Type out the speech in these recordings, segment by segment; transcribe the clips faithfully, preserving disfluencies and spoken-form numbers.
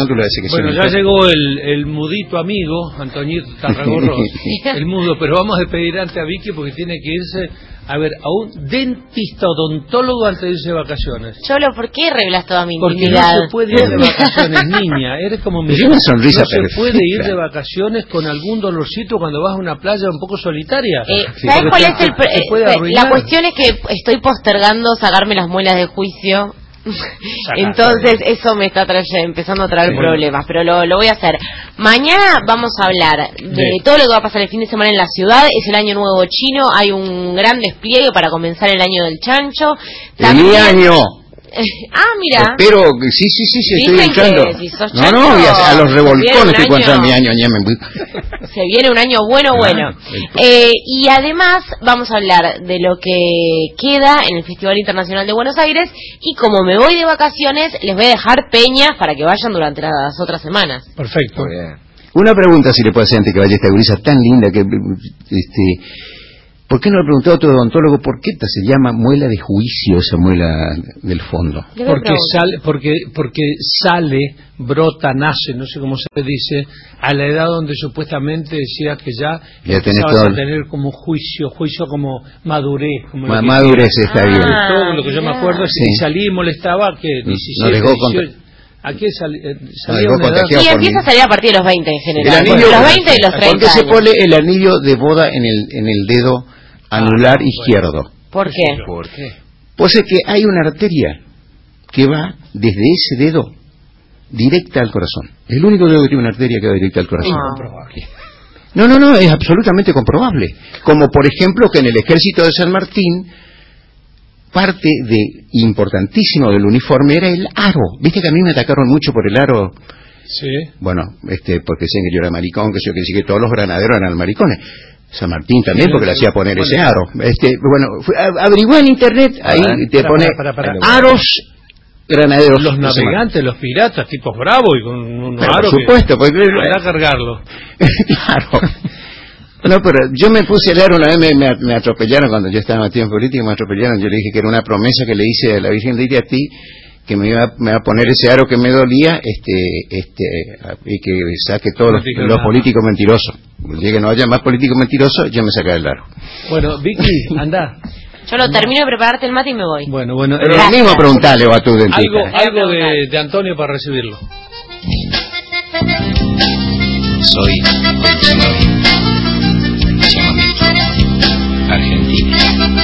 que lo hace que Bueno, ya llegó el, el mudito amigo, Antoñito Tarragorros, el mudo, pero vamos a despedir antes a Vicky porque tiene que irse a ver a un dentista odontólogo antes de irse de vacaciones. Cholo, ¿por qué revelas toda mi Porque intimidad? no se puede ir de vacaciones, niña, eres como mi... una sonrisa no se perfecta. puede ir de vacaciones con algún dolorcito cuando vas a una playa un poco solitaria. Eh, Sí, ¿Sabes cuál te, es el... te, te puede arruinar. La cuestión es que estoy postergando sacarme las muelas de juicio. Entonces eso me está trayendo, empezando a traer sí, problemas, pero lo, lo voy a hacer. Mañana vamos a hablar de, de todo lo que va a pasar el fin de semana en la ciudad. Es el año nuevo chino, hay un gran despliegue para comenzar el año del chancho. También... ¡Mi año! Ah, mira. Pero, sí, sí, sí, sí estoy entrando. Si sos no, no, a, a los revolcones estoy contando mi año. año me... Se viene un año bueno, ah, bueno. Eh, y además vamos a hablar de lo que queda en el Festival Internacional de Buenos Aires. Y como me voy de vacaciones, les voy a dejar peñas para que vayan durante las otras semanas. Perfecto. Una pregunta, si le puede hacer antes que vaya esta gurisa tan linda que... este ¿Por qué no le preguntó a otro odontólogo por qué se llama muela de juicio esa muela del fondo? Porque sale, porque, porque sale, brota, nace, no sé cómo se dice, a la edad donde supuestamente decía que ya, ya empezabas a tener como juicio, juicio como madurez. Como Ma madurez que... está ah, bien. Todo lo que yo me acuerdo es que sí. salí y molestaba que diecisiete, no dieciocho... Aquí sal, eh, salía no, una edad... Sí, empieza a salir a partir de los veinte en general. El anillo, los veinte y los treinta ¿por qué se años? pone el anillo de boda en el, en el dedo anular ah, izquierdo? Bueno. ¿Por qué? ¿Por qué? Pues es que hay una arteria que va desde ese dedo directa al corazón. Es el único dedo que tiene una arteria que va directa al corazón. Incomprobable. No, no, no, es absolutamente comprobable. Como por ejemplo que en el ejército de San Martín, parte de importantísimo del uniforme era el aro. Viste que a mí me atacaron mucho por el aro. Sí. Bueno, este, porque decían que yo era maricón, que yo que sí que todos los granaderos eran maricones. San Martín también, porque le hacía poner ese aro. Este, bueno, averigué en internet, ahí ah, te para, pone para, para, para, aros granaderos. Los navegantes, los piratas, tipos bravos y con un pero aro. Por supuesto, que, porque para cargarlo. Claro. No, pero yo me puse a leer una vez, me, me, me atropellaron cuando yo estaba metido en política, me atropellaron. Yo le dije que era una promesa que le hice a la Virgen de Iri a ti, que me iba, me iba a poner ese aro que me dolía, este, este, y que saque todos los, los políticos mentirosos. Si que no haya más políticos mentirosos, yo me sacaré el aro. Bueno, Vicky, anda. Yo lo termino de prepararte el mate y me voy. Bueno, bueno. Pero lo mismo preguntarle a tu dentista. Algo, algo de, de Antonio para recibirlo. Soy Argentina.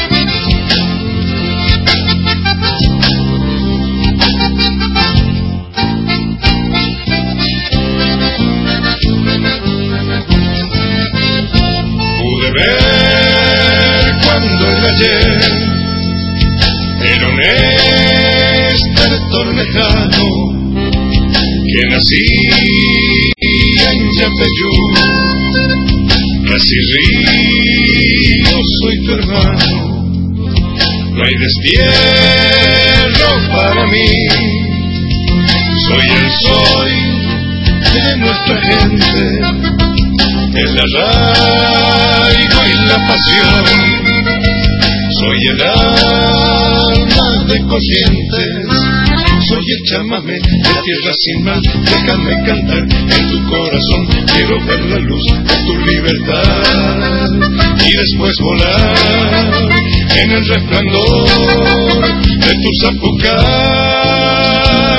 Pude ver cuando el ayer era un estertor lejano que nací en Yapeyú, casi río, soy tu hermano, no hay destierro para mí, soy el soy de nuestra gente, el arraigo y la pasión, soy el alma de Corrientes, soy el chamamé de tierra sin mar, déjame cantar en tu corazón, quiero ver la luz de tu libertad y después volar en el resplandor de tu zapucay.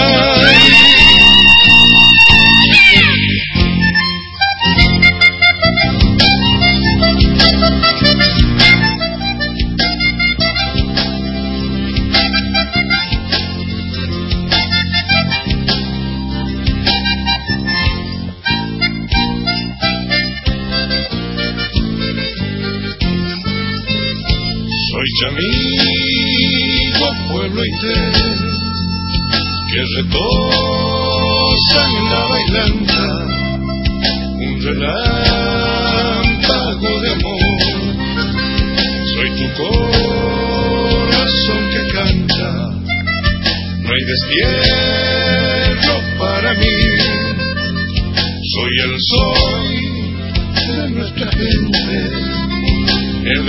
Soy chamigo, pueblo inter, que retosa en la bailanta, un relámpago de amor. Soy tu corazón que canta, no hay destierro para mí. Soy el sol de nuestra gente, el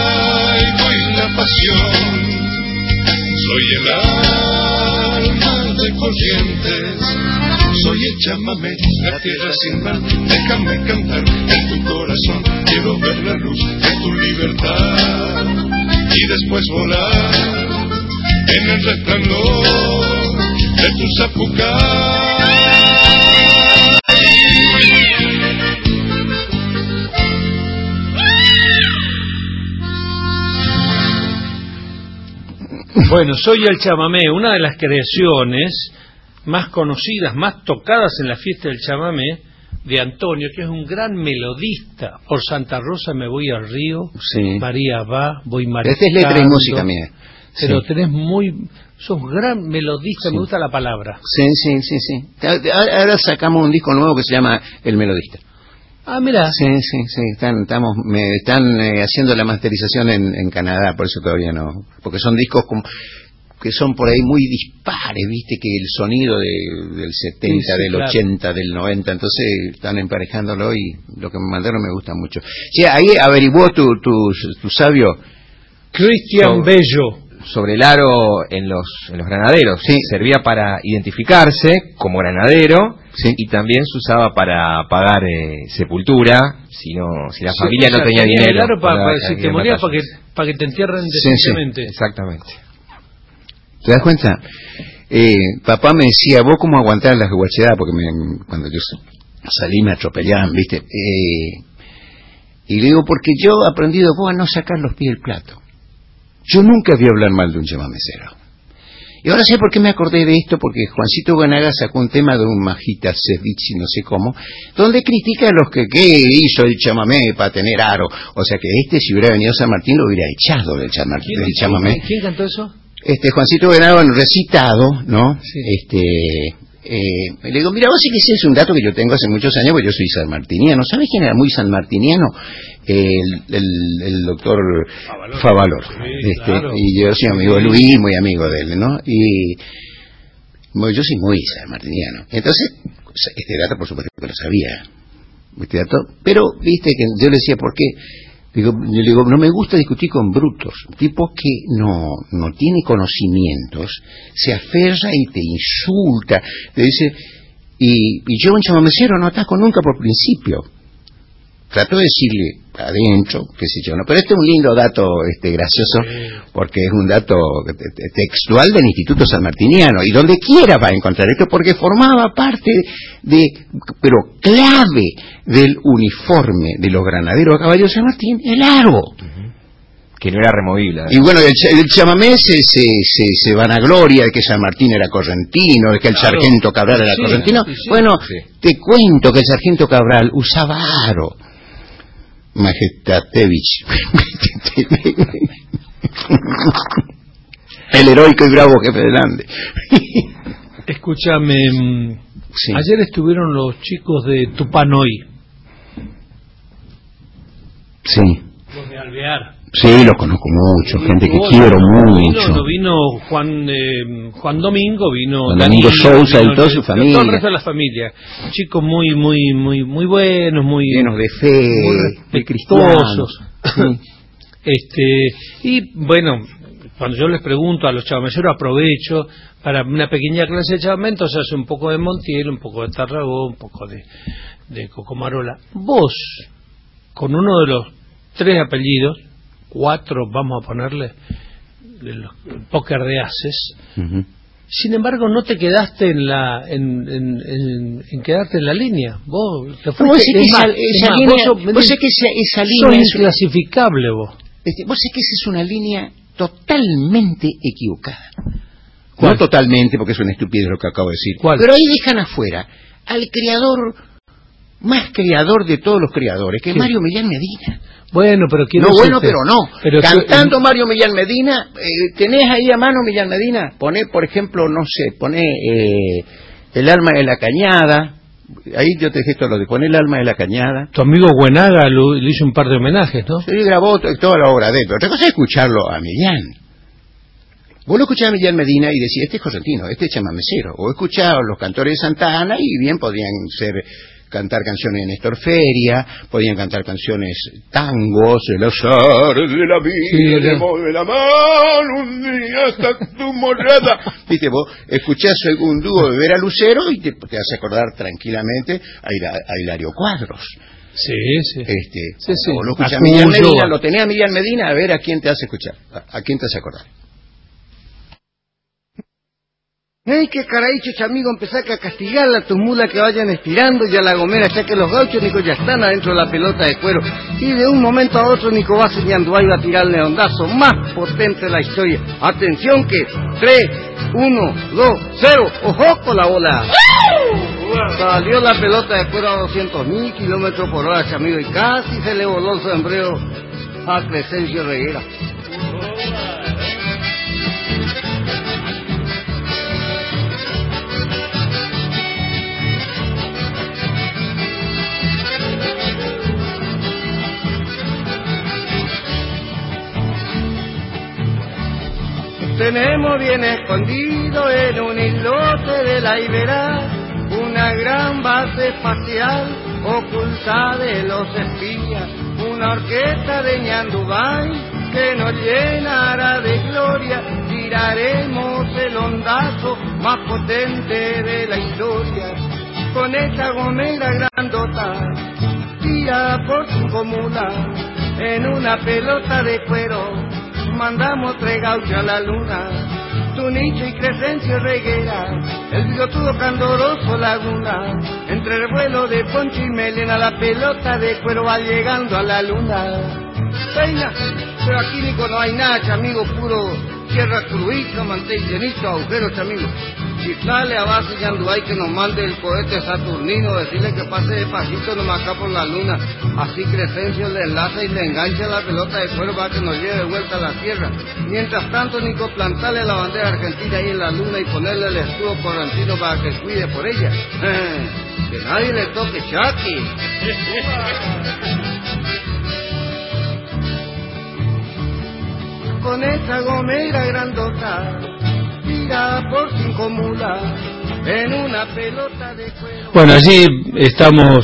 arraigo y la pasión, soy el alma de corrientes. Soy el chamamé, la tierra sin mar. Déjame cantar en tu corazón. Quiero ver la luz de tu libertad y después volar en el resplandor de tu zapucay. Bueno, Soy el chamamé, una de las creaciones más conocidas, más tocadas en la fiesta del chamamé de Antonio, que es un gran melodista. Por Santa Rosa me voy al río, sí. María va, voy marchando. Esta es letra y música mía. Pero sí. tenés muy... sos gran melodista, sí. Me gusta la palabra. Sí, sí, sí, sí. Ahora sacamos un disco nuevo que se llama El Melodista. Ah, mira. Sí, sí, sí. Están, estamos, me están eh, haciendo la masterización en, en Canadá, por eso todavía no. Porque son discos como, que son por ahí muy dispares, viste, que el sonido de, del setenta, sí, sí, del claro. ochenta, del noventa, entonces están emparejándolo y lo que me mandaron me gusta mucho. Sí, ahí averiguó tu, tu, tu sabio. Cristian so, Bello. Sobre el aro en los, en los granaderos. Sí. Servía para identificarse como granadero, sí. Y también se usaba para pagar eh, sepultura, si no, si la sí, familia o sea, no tenía dinero. Claro, para, para, si te morías para que, para que te entierren decentemente. Sí, sí. Exactamente. ¿Te das cuenta? Eh, papá me decía, ¿vos cómo aguantás las guachedadas? Porque me, cuando yo salí me atropellaban, ¿viste? Eh, y le digo, porque yo he aprendido vos a no sacar los pies del plato. Yo nunca vi hablar mal de un chamamecero. Y ahora sé por qué me acordé de esto, porque Juancito Buenaga sacó un tema de un Majita Ceviche, no sé cómo, donde critica a los que, ¿qué hizo el chamamé para tener aro? O sea que este, si hubiera venido San Martín, lo hubiera echado del, chama, ¿Quién, del chamamé. ¿Quién, ¿Quién cantó eso? Este, Juancito Buenaga, recitado, ¿no? Sí. Este... Eh, le digo, mira, vos sí que ese es un dato que yo tengo hace muchos años, porque yo soy sanmartiniano. ¿Sabes quién era muy sanmartiniano? El, el, el doctor Favalor. Favalor. Sí, este, claro. Y yo soy amigo de Luis, muy amigo de él, ¿no? Y bueno, yo soy muy sanmartiniano. Entonces, este dato por supuesto que lo sabía. Este dato, pero, viste, que yo le decía, ¿por qué? Digo, yo le digo, no me gusta discutir con brutos, tipos que no no tiene conocimientos, se aferra y te insulta, te dice, y, y yo un chamamecero no ataco nunca por principio. Trato de decirle adentro, qué sé yo, no, pero este es un lindo dato este gracioso, porque es un dato textual del Instituto Sanmartiniano, y donde quiera va a encontrar esto, porque formaba parte de, pero clave del uniforme de los granaderos a caballo de San Martín, el aro. Uh-huh. Que no era removible. Y bueno, el, el chamamé se, se, se, se vanagloria de que San Martín era correntino, de que el claro. sargento Cabral era sí, correntino. Sí, sí, bueno, sí. Te cuento que el sargento Cabral usaba aro. Majestatevich. El heroico y bravo jefe del Ande. Escúchame, sí. Ayer estuvieron los chicos de Tupanoy. Sí. Los de Alvear. Sí, los conozco mucho, sí, gente que vos, quiero no, mucho. Vino, no vino Juan eh, Juan Domingo, vino Juan Domingo Sousa y toda su familia. Todo el resto de la familia. Chicos muy, muy, muy, muy buenos, muy llenos de fe, muy respetuosos. Sí. Este, y bueno, cuando yo les pregunto a los chamameceros, aprovecho para una pequeña clase de chamamé, entonces hace un poco de Montiel, un poco de Tarragó, un poco de, de Cocomarola. Vos, con uno de los tres apellidos, cuatro, vamos a ponerle, el póker de haces. Uh-huh. Sin embargo, no te quedaste en la en, en, en, en quedarte en la línea. Vos te fuiste, vos sé que más, esa, esa más, línea, vos, vos sé que esa, esa línea es inclasificable, vos. Vos sé que esa es una línea totalmente equivocada. ¿Cuál? No totalmente, porque es una estupidez lo que acabo de decir. ¿Cuál? Pero ahí dejan afuera al creador, más creador de todos los creadores, que es Mario Millán Medina. Bueno, pero quiero no, bueno, pero no. Pero Cantando que, Mario Millán Medina, eh, ¿tenés ahí a mano Millán Medina? Poné, por ejemplo, no sé, poné eh, El alma de la cañada. Ahí yo te dije esto, lo de poner El alma de la cañada. Tu amigo Buenaga le hizo un par de homenajes, ¿no? Sí, grabó toda la obra de él. Pero otra cosa es escucharlo a Millán. Vos lo escuchás a Millán Medina y decís, este es correntino, este es chamamecero. O escuchás a los cantores de Santa Ana y bien podrían ser cantar canciones de Néstor Feria, podían cantar canciones tangos, el azar de la vida, sí, de la mano un día hasta tu morada. Viste, vos escuchás algún dúo de Vera Lucero y te, te vas a acordar tranquilamente a, Hila, a Hilario Cuadros. Sí, sí. Este, sí, sí. O lo escuchás a Miguel Medina, lo tenés a Miguel Medina, a ver a quién te hace escuchar, a, a quién te hace acordar. ¡Ey, qué caraicho, amigo! Empezá a castigarla a tus mulas que vayan estirando y a la gomera, ya que los gauchos, Nico, ya están adentro de la pelota de cuero. Y de un momento a otro, Nico va señando, ahí va a tirar el leondazo más potente de la historia. Atención que tres, uno, dos, cero, ¡ojo con la bola! Salió la pelota de cuero a doscientos mil kilómetros por hora, amigo, y casi se le voló el sombrero a Crescencio Reguera. Tenemos bien escondido en un islote de la Iberá una gran base espacial oculta de los espías, una orquesta de Ñandubay que nos llenará de gloria. Tiraremos el ondazo más potente de la historia con esta gomera grandota tirada por cinco mulas en una pelota de cuero. Mandamos tres gauchos a la luna, Tunicho y Crescencio Reguera, el bigotudo candoroso Laguna, entre el vuelo de Poncho y Melena, la pelota de cuero va llegando a la luna. Peina, pero aquí Nico no hay nada, chamigo, puro tierra cruica, mantel llenito, agujeros, chamigo. Si sale a base Ñandubay que nos mande el cohete saturnino, decirle que pase despacito nomás acá por la luna. Así Crescencio le enlaza y le engancha la pelota de cuero para que nos lleve de vuelta a la tierra. Mientras tanto, Nico, plantarle la bandera argentina ahí en la luna y ponerle el escudo correntino para que cuide por ella. Que nadie le toque Chucky. Con esa gomera grandota por cinco mulas en una pelota de cuero. Bueno, allí estamos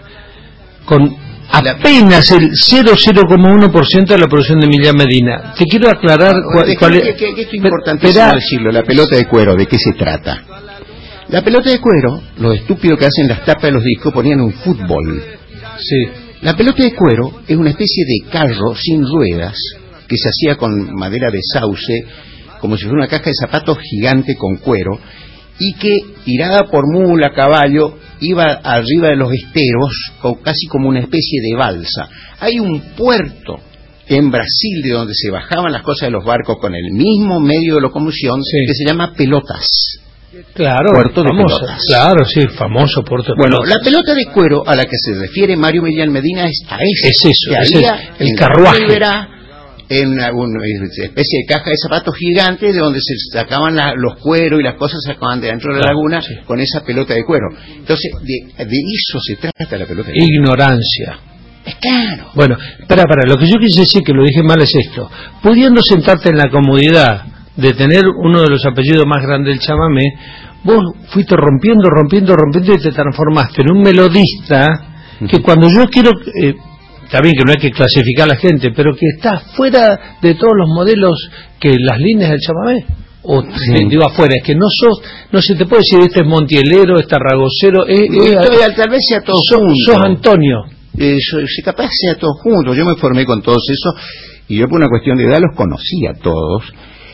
con apenas el cero coma uno por ciento de la producción de Miguel Medina. Te quiero aclarar cuál, cuál es. Que, que, que es importantísimo decirlo, la pelota de cuero, ¿de qué se trata? La pelota de cuero, lo estúpido que hacen las tapas de los discos, ponían un fútbol. Sí. La pelota de cuero es una especie de carro sin ruedas que se hacía con madera de sauce, como si fuera una caja de zapatos gigante con cuero, y que, tirada por mula, caballo, iba arriba de los esteros, casi como una especie de balsa. Hay un puerto en Brasil de donde se bajaban las cosas de los barcos con el mismo medio de locomoción, sí, que se llama Pelotas. Claro, puerto famoso, de Pelotas. Claro, sí, famoso puerto de Bueno, Pelotas. la pelota de cuero a la que se refiere Mario Miguel Medina es a ese. Es eso, que es había el, el carruaje. En una, una especie de caja de zapatos gigante de donde se sacaban la, los cueros y las cosas se sacaban de dentro de la laguna, sí, con esa pelota de cuero. Entonces, de, de eso se trata la pelota de cuero. Ignorancia. Es claro. Bueno, para, para, lo que yo quise decir, que lo dije mal, es esto. Pudiendo sentarte en la comodidad de tener uno de los apellidos más grandes del chamamé, vos fuiste rompiendo, rompiendo, rompiendo y te transformaste en un melodista que uh-huh. cuando yo quiero... Eh, Está bien que no hay que clasificar a la gente, pero que está fuera de todos los modelos que las líneas del chamamé. O sí. digo afuera, es que no sos, no se te puede decir este es montielero, este ragocero, eh, eh, eh, tal vez sea todo sos, junto. Sos Antonio. Eh, si capaz sea todo junto. Yo me formé con todos esos y yo por una cuestión de edad los conocía a todos.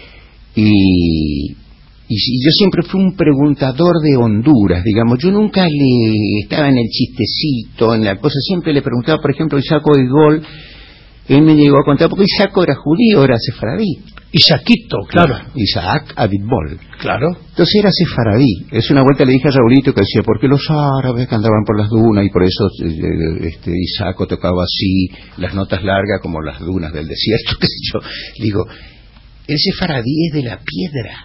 Y... Y yo siempre fui un preguntador de Honduras, digamos. Yo nunca le estaba en el chistecito, en la cosa. Siempre le preguntaba, por ejemplo, a Isaco de Gol. Él me llegó a contar, porque Isaco era judío, era sefaradí. Isaquito, claro. claro. Isaac Abitbol. Claro. Entonces era sefaradí. Es una vuelta le dije a Raulito que decía, ¿por qué los árabes que andaban por las dunas? Y por eso este, Isaco tocaba así, las notas largas como las dunas del desierto, qué sé yo. Le digo, el sefaradí es de la piedra.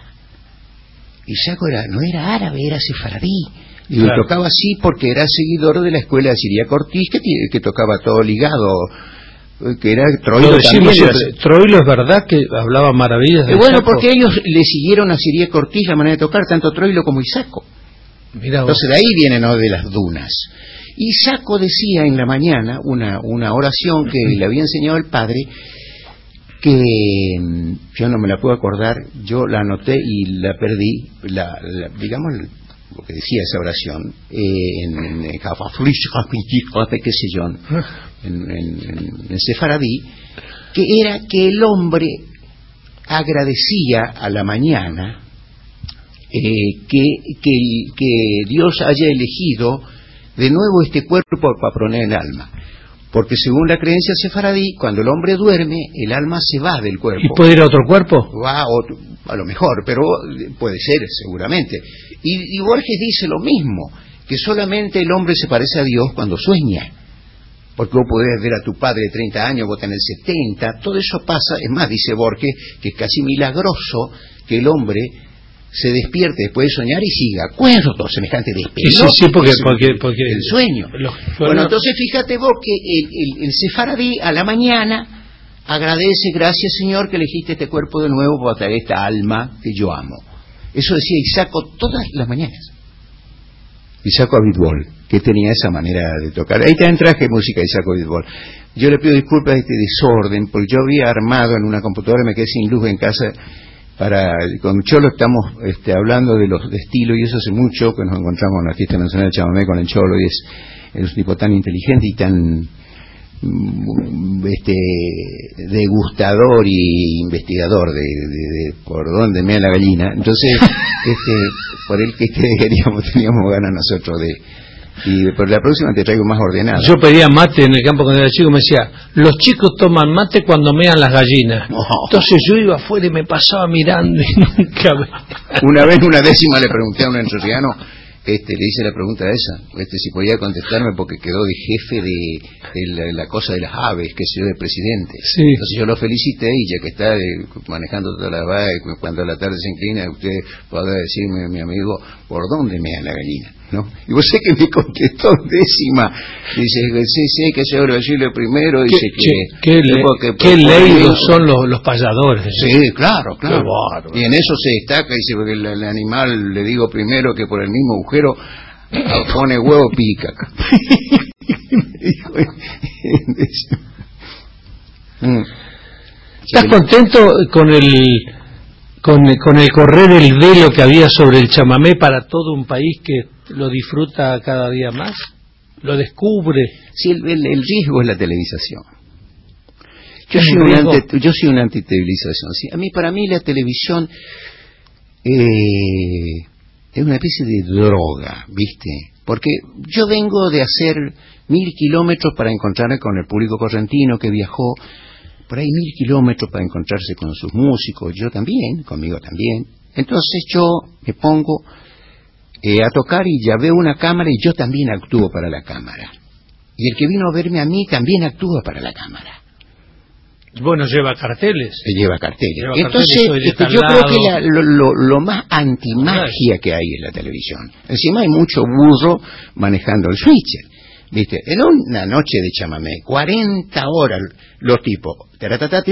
Isaco era, no era árabe, era sefaradí. Y claro. tocaba así porque era seguidor de la escuela de Siríaco Ortiz, que, que tocaba todo ligado, que era Troilo también. Era... Troilo es verdad que hablaba maravillas de eh, Bueno, Isaco. Porque ellos le siguieron a Siríaco Ortiz la manera de tocar, tanto Troilo como Isaco. Mirá vos. Entonces de ahí viene, ¿no?, de las dunas. Y Saco decía en la mañana una, una oración que le había enseñado el padre, que yo no me la puedo acordar, yo la anoté y la perdí, la, la, digamos lo que decía esa oración, eh, en, en, en qué sé yo, en, en, en sefaradí, que era que el hombre agradecía a la mañana eh, que, que, que Dios haya elegido de nuevo este cuerpo para poner el alma. Porque según la creencia sefaradí, cuando el hombre duerme, el alma se va del cuerpo. ¿Y puede ir a otro cuerpo? Va a, otro, a lo mejor, pero puede ser, seguramente. Y, y Borges dice lo mismo, que solamente el hombre se parece a Dios cuando sueña. Porque vos podés ver a tu padre de treinta años, vos tenés setenta, todo eso pasa. Es más, dice Borges, que es casi milagroso que el hombre se despierte después de soñar y siga acuerdo, semejante despelote. Sí, sí, porque, porque, porque el sueño. Los, bueno, entonces fíjate vos que el, el, el sefaradí a la mañana agradece, gracias Señor que elegiste este cuerpo de nuevo para traer esta alma que yo amo. Eso decía Isaco todas las mañanas. Isaco Abitbol, que tenía esa manera de tocar. Ahí también traje música de Isaco Abitbol. Yo le pido disculpas de este desorden, porque yo había armado en una computadora, me quedé sin luz en casa. Para con Cholo estamos este, hablando de los de estilo, y eso hace mucho que nos encontramos en la Fiesta Nacional de Chamamé con el Cholo, y es, es un tipo tan inteligente y tan este degustador y investigador de, de, de por dónde mea la gallina. Entonces este por él que queríamos teníamos ganas nosotros de. Y por la próxima te traigo más ordenado. Yo pedía mate en el campo cuando era chico, me decía, los chicos toman mate cuando mean las gallinas. Oh. Entonces yo iba afuera y me pasaba mirando y nunca... Una vez, una décima, le pregunté a un entrerriano, este, le hice la pregunta esa, este, si podía contestarme porque quedó de jefe de, de la, la cosa de las aves, que se dio de presidente. Sí. Entonces yo lo felicité, y ya que está de, manejando toda la vaga, y cuando a la tarde se inclina, usted podrá decirme, mi amigo, ¿por dónde mea la gallina? ¿No? Y vos sé que me contestó décima, dice, sí, sí, que se abre decirle primero, dice que... ¿Qué, le, que, qué leídos son los, los payadores? Sí, claro, claro. Y en eso se destaca, dice, porque el, el animal, le digo primero que por el mismo agujero pone huevo pica. ¿Estás contento con el... Con, con el correr el velo que había sobre el chamamé para todo un país que lo disfruta cada día más? ¿Lo descubre? Sí, el, el, el riesgo es la televisación. Yo soy, un ante, yo soy una antitelevisación. Sí, a mí, para mí la televisión eh, es una especie de droga, ¿viste? Porque yo vengo de hacer mil kilómetros para encontrarme con el público correntino que viajó por ahí mil kilómetros para encontrarse con sus músicos, yo también, conmigo también. Entonces yo me pongo eh, a tocar y ya veo una cámara y yo también actúo para la cámara. Y el que vino a verme a mí también actúa para la cámara. Bueno, lleva carteles. Se lleva carteles. Lleva Entonces, carteles, este, yo creo que la, lo, lo, lo más antimagia que hay en la televisión. Encima hay mucho burro manejando el switcher. ¿Viste? En una noche de chamamé, cuarenta horas, los tipos, el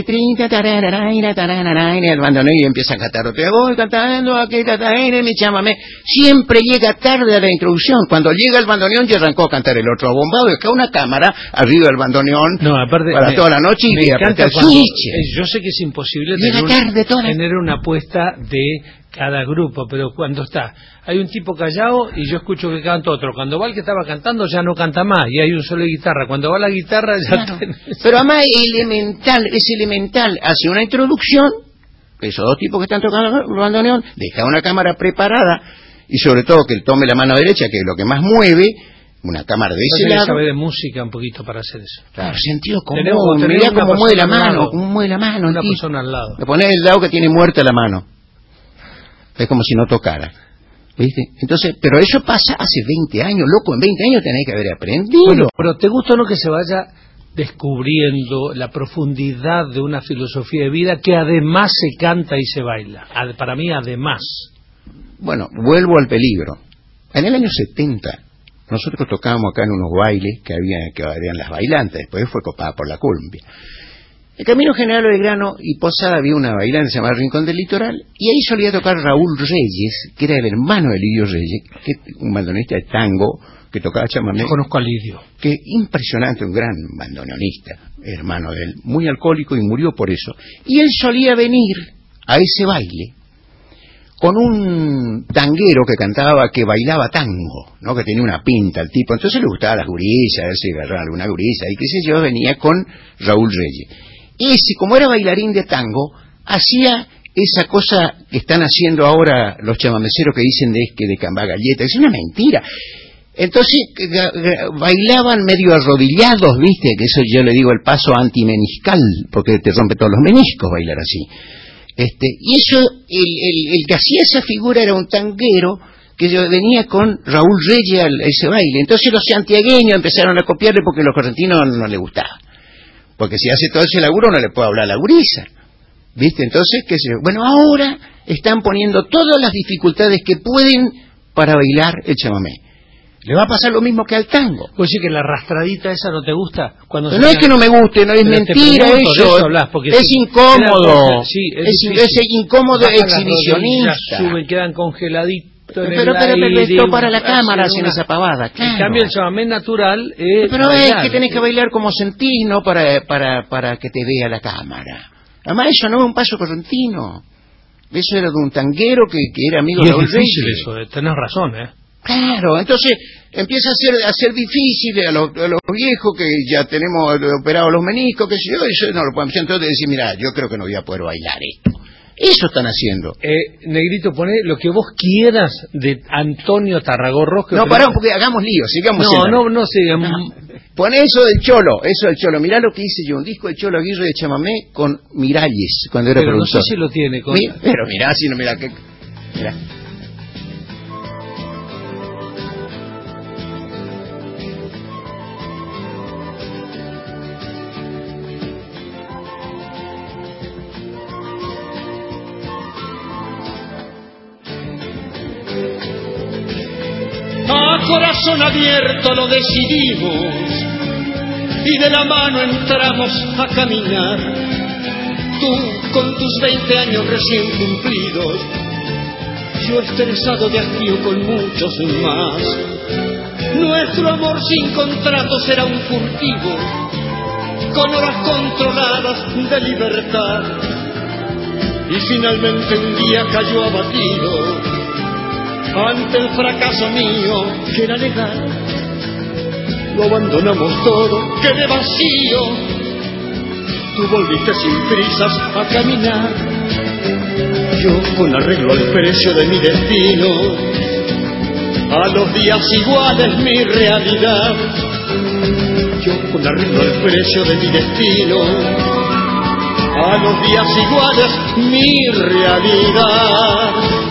bandoneón, y empiezan a cantar otra voz, cantando aquí, mi chamamé. Siempre llega tarde a la introducción. Cuando llega el bandoneón, ya arrancó a cantar el otro bombado, y acá una cámara arriba del bandoneón no, aparte, para me, toda la noche, y encanta cuando, yo sé que es imposible tener, tarde, toda... tener una apuesta de cada grupo, pero cuando está, hay un tipo callado y yo escucho que canta otro. Cuando va el que estaba cantando ya no canta más y hay un solo de guitarra. Cuando va la guitarra ya... Claro. Tenés... Pero además elemental, es elemental. Hace una introducción, esos dos tipos que están tocando el bandoneón, deja una cámara preparada y sobre todo que él tome la mano derecha, que es lo que más mueve, una cámara de ese lado. Sabe de música un poquito para hacer eso. Claro, sentido común. Mirá cómo mueve la mano, cómo mueve la mano. Una persona al lado. Le pones el lado que tiene muerta la mano. Es como si no tocara, ¿viste? Entonces, pero eso pasa hace veinte años, loco, en veinte años tenés que haber aprendido. Bueno, pero ¿te gusta o no que se vaya descubriendo la profundidad de una filosofía de vida que además se canta y se baila? Para mí, además. Bueno, vuelvo al peligro. En el año setenta, nosotros tocábamos acá en unos bailes que había, que habían las bailantes, después fue copada por la cumbia. El Camino General Belgrano y Posada había una bailante que se llamaba Rincón del Litoral, y ahí solía tocar Raúl Reyes, que era el hermano de Lidio Reyes, que un bandoneonista de tango que tocaba chamamé. Yo conozco a Lidio. Que impresionante, un gran bandoneonista, hermano de él, muy alcohólico y murió por eso. Y él solía venir a ese baile con un tanguero que cantaba, que bailaba tango, ¿no? Que tenía una pinta el tipo, entonces le gustaba las gurisas, él se agarraba alguna gurisa, y qué sé yo, venía con Raúl Reyes. Ese, como era bailarín de tango, hacía esa cosa que están haciendo ahora los chamameceros que dicen de que de camba galleta, es una mentira. Entonces bailaban medio arrodillados, ¿viste? Que eso yo le digo el paso antimeniscal, porque te rompe todos los meniscos bailar así. Este, y eso, el, el, el que hacía esa figura era un tanguero que venía con Raúl Reyes a ese baile. Entonces los santiagueños empezaron a copiarle porque a los correntinos no, no les gustaba. Porque si hace todo ese laburo no le puede hablar a la gurisa, ¿viste? Entonces, qué sé yo. Bueno, ahora están poniendo todas las dificultades que pueden para bailar el chamamé. Le va a pasar lo mismo que al tango. Pues sí, que la arrastradita esa no te gusta. Cuando no es que no me guste, no es mentira eso. eso hablas, es incómodo. Sí, es, es, es incómodo exhibicionista. Suben, quedan congeladitos. Pero, pero, pero, pero esto para la cámara hacen esa pavada, claro. En cambio el chamamé natural es pero bailar, es que tenés que bailar como sentís, no para, para, para que te vea la cámara. Además eso no es un paso correntino. Eso era de un tanguero que, que era amigo y de Raúl Reyes. Es difícil Reyes. eso, tenés razón, ¿eh? Claro, entonces empieza a ser, a ser difícil a los, a los viejos que ya tenemos operados los meniscos, que si yo, eso no lo podemos hacer. Entonces decir, mira, yo creo que no voy a poder bailar esto. Eso están haciendo. Eh, Negrito, poné lo que vos quieras de Antonio Tarragorros. No, pará, porque hagamos lío, sigamos. No, no, no sigamos. No. Poné eso del Cholo, eso del Cholo. Mirá lo que hice yo, un disco de Cholo Aguirre de chamamé con Miralles, cuando era pero productor. No sé si lo tiene. Con... Mi, pero mirá, si no, mirá que... Mirá. Corazón abierto lo decidimos y de la mano entramos a caminar. Tú con tus veinte años recién cumplidos, yo estresado de hastío con muchos más. Nuestro amor sin contrato será un furtivo, con horas controladas de libertad. Y finalmente un día cayó abatido ante el fracaso mío, que era legal. Lo abandonamos todo, quedé vacío. Tú volviste sin prisas a caminar. Yo con arreglo al precio de mi destino, a los días iguales mi realidad. Yo con arreglo al precio de mi destino, a los días iguales mi realidad.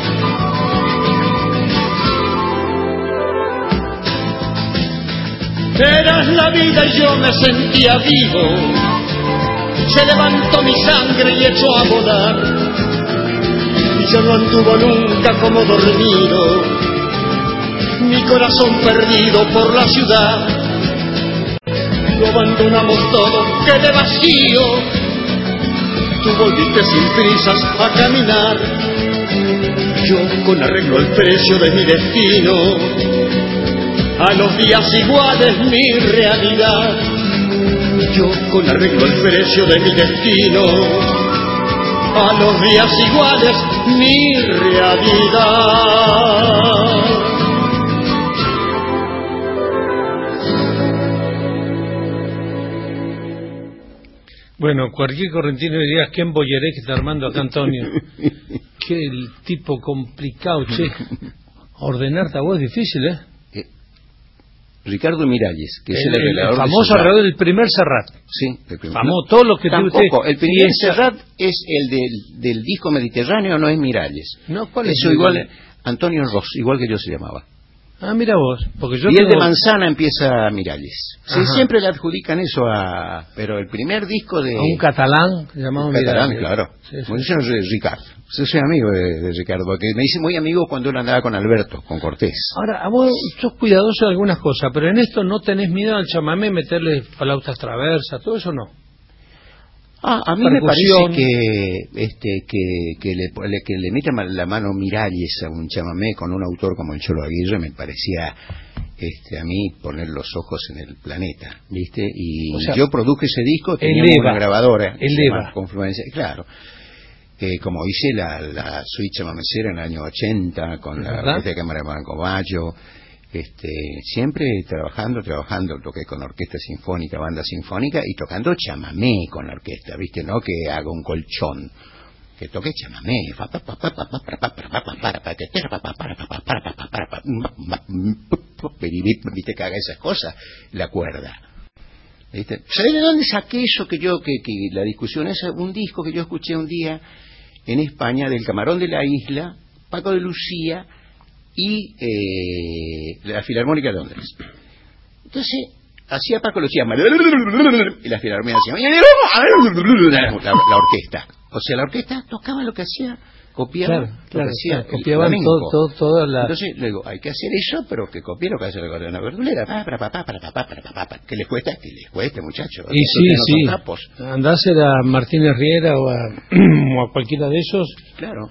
Eras la vida y yo me sentía vivo. Se levantó mi sangre y echó a volar. Y ya no anduvo nunca como dormido, mi corazón perdido por la ciudad. Lo abandonamos todo, quedé vacío. Tú volviste sin prisas a caminar. Yo con arreglo al precio de mi destino, a los días iguales mi realidad. Yo con arreglo el precio de mi destino, a los días iguales mi realidad. Bueno, cualquier correntino diría qué embolleré que está armando acá Antonio. Qué el tipo complicado, che. Ordenarte a vos es difícil, ¿eh? Ricardo Miralles, que el, es el arreglador el famoso arreglador del primer Serrat. Sí, el primer. Famoso, todo lo que tampoco, usted el primer Serrat es el del, del disco Mediterráneo, no es Miralles. No, ¿cuál es? Eso igual, Antonio Ross, igual que yo se llamaba. Ah, mira vos, porque yo y tengo... el de Manzana empieza Miralles. Sí, siempre le adjudican eso a... Pero el primer disco de... A un catalán llamado Miralles. Catalán, claro. Sí, sí. Bueno, yo no soy Ricardo. Yo soy amigo de, de Ricardo, porque me hice muy amigo cuando él andaba con Alberto, con Cortés. Ahora, a vos sos cuidadoso de algunas cosas, pero en esto no tenés miedo al chamamé, meterle flautas traversas, todo eso no. Ah, a mí percusión. me parece que este que, que le que le meta la mano Miralles a un chamamé con un autor como el Cholo Aguirre me parecía este a mí poner los ojos en el planeta, ¿viste? Y O sea, yo produje ese disco, tenía eleva, una grabadora, eleva. Confluencia, claro. Eh, como hice la, la suite chamamecera en el año ochenta con la ¿verdad? Orquesta de Cámara de Banco Bayo, este, siempre trabajando, trabajando, toqué con orquesta sinfónica, banda sinfónica y tocando chamamé con la orquesta, ¿viste? No que haga un colchón, que toque chamamé, ¿viste? Que haga esas cosas, la cuerda. ¿Viste? ¿Sabés de dónde saqué eso que yo, que, que la discusión es un disco que yo escuché un día en España del Camarón de la Isla, Paco de Lucía y eh, la Filarmónica de Londres. Entonces, hacía Paco Lucía y la Filarmónica hacía la, la, la orquesta. O sea, la orquesta tocaba lo que hacía, copiaba Claro, lo que claro, hacía claro, el copiaban flamenco. todo, todo, toda la... Entonces, luego, hay que hacer eso, pero que copie lo que hace la una verdulera. Pa, para, pa, pa, para, pa, para, pa, pa. ¿Qué les cuesta? Que les cueste, muchachos. Y sí, no sí. son capos. Andás a Martínez Riera o a, o a cualquiera de esos. Claro.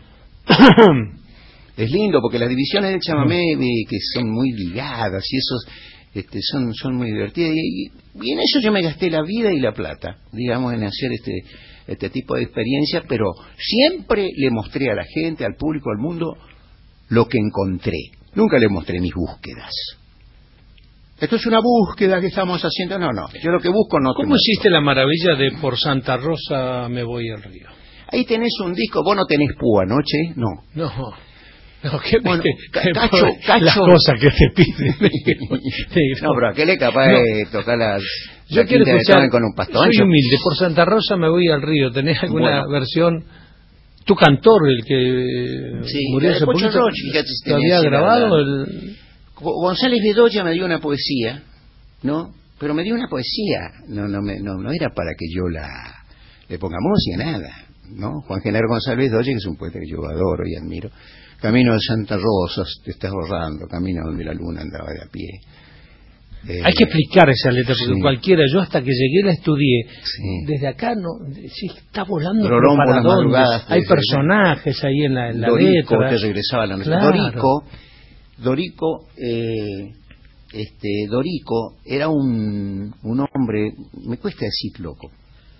Es lindo porque las divisiones del chamamé eh, que son muy ligadas y esos este, son son muy divertidas y, y en eso yo me gasté la vida y la plata, digamos, en hacer este este tipo de experiencias, pero siempre le mostré a la gente, al público, al mundo lo que encontré. Nunca le mostré mis búsquedas. Esto es una búsqueda que estamos haciendo. No, no. Yo lo que busco no. ¿Cómo hiciste la maravilla de Por Santa Rosa me voy al río? Ahí tenés un disco. ¿Vos no tenés púa anoche? No. No. No, ¿qué, Bueno, qué, Cacho, qué, Cacho. Las cosas que te piden. No, pero aquel es capaz No. de tocar las. Yo la quiero quinta de escuchar. Beethoven con un pasto Soy ancho. humilde. Por Santa Rosa me voy al río. ¿Tenés alguna Bueno. versión? Tu cantor, el que Sí, murió la de hace Pocho poquito, Rochi, fíjate si ¿lo tenía había así la- grabado? la- El... Go- González Bedoya me dio una poesía, ¿no? Pero me dio una poesía, no no me, no, no era para que yo la le ponga música, nada, ¿no? Juan Genaro González Bedoya, que es un poeta que yo adoro y admiro. Camino de Santa Rosa, te estás borrando, camino donde la luna andaba de a pie. Eh, Hay que explicar esa letra, porque sí. cualquiera, yo hasta que llegué la estudié. Sí. Desde acá no, sí, está volando, Rolón pero por ¿para las dónde? madrugadas, Hay desde- personajes ahí en la, en la Dorico, letra. te regresaba la noche. Claro. Dorico, Dorico, eh, este, Dorico era un, un hombre, me cuesta decir loco,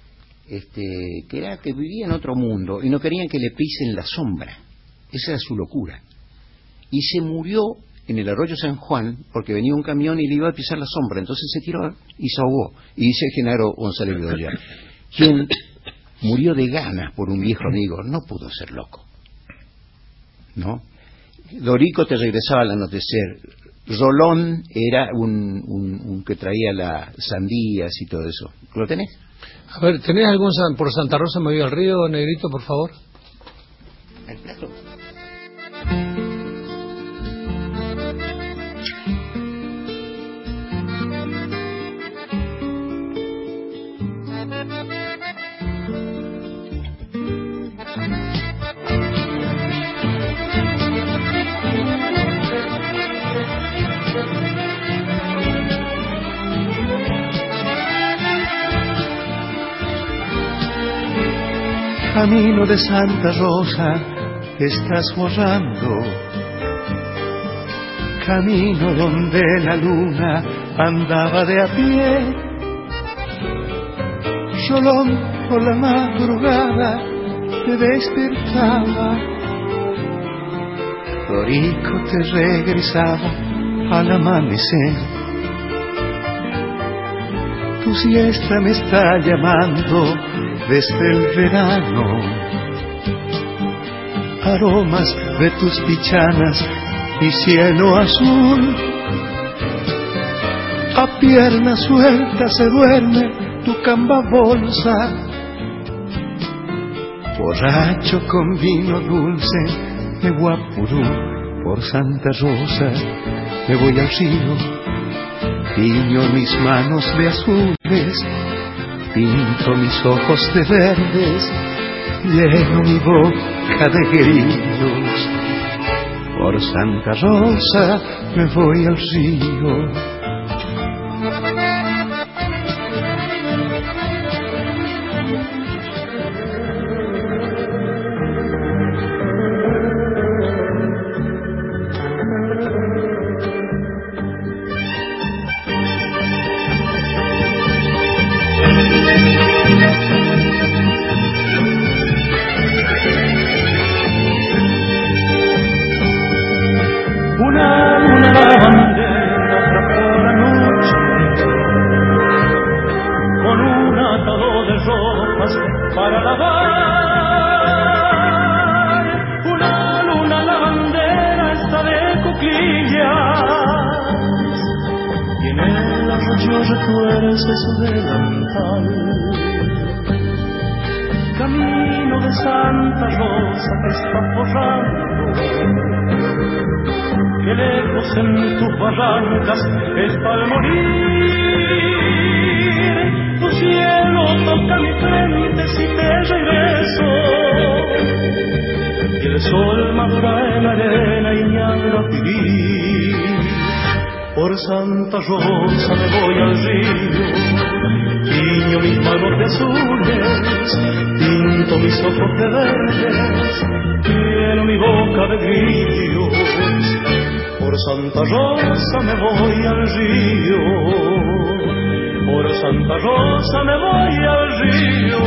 este, que era que vivía en otro mundo y no querían que le pisen la sombra. Esa era su locura. Y se murió en el arroyo San Juan porque venía un camión y le iba a pisar la sombra. Entonces se tiró y se ahogó. Y dice Genaro González Bedoya, quien murió de ganas por un viejo amigo, no pudo ser loco. ¿No? Dorico te regresaba al anochecer. Rolón era un, un, un que traía las sandías y todo eso. ¿Lo tenés? A ver, ¿tenés algún San- por Santa Rosa me voy al río, Negrito, por favor? El plato. Camino de Santa Rosa, te estás borrando. Camino donde la luna andaba de a pie. Cholón por la madrugada te despertaba. Dorico te regresaba al amanecer. Tu siesta me está llamando desde el verano, aromas de tus pichanas y cielo azul. A pierna suelta se duerme tu camba bolsa, borracho con vino dulce de Guapurú. Por Santa Rosa me voy al río, tiño mis manos de azules, pinto mis ojos de verdes, lleno mi boca de grillos. Por Santa Rosa me voy al río. atado de ropas para lavar. Una luna lavandera está de cuclillas y en el arroyo retuerce su delantal. Camino de Santa Rosa te está forrando, que lejos en tus barrancas está el morir. Tu cielo toca mi frente si te regreso, y el sol madura en la arena y me anda a pedir. Por Santa Rosa me voy al río, tiño mis manos de azules, pinto mis ojos de verdes, lleno mi boca de grillos. Por Santa Rosa me voy al río, por Santa Rosa me voy al río.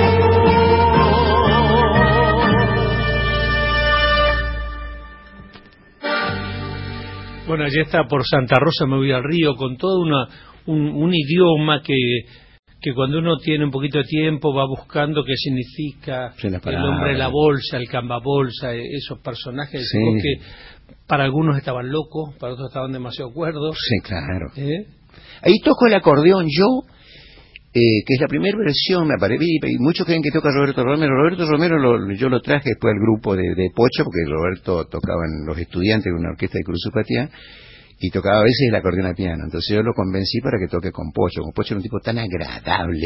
Bueno, allí está, por Santa Rosa me voy al río, con todo una, un, un idioma que, que cuando uno tiene un poquito de tiempo va buscando qué significa el hombre de la bolsa, el cambabolsa, esos personajes sí. que para algunos estaban locos, para otros estaban demasiado cuerdos. Sí, claro. ¿Eh? Ahí toco el acordeón yo, eh, que es la primera versión, me aparece, y muchos creen que toca Roberto Romero. Roberto Romero lo, yo lo traje después al grupo de, de Pocho, porque Roberto tocaba en Los Estudiantes, en una orquesta de Cruz Upatía, y tocaba a veces el acordeón a piano. Entonces yo lo convencí para que toque con Pocho. Con Pocho era un tipo tan agradable,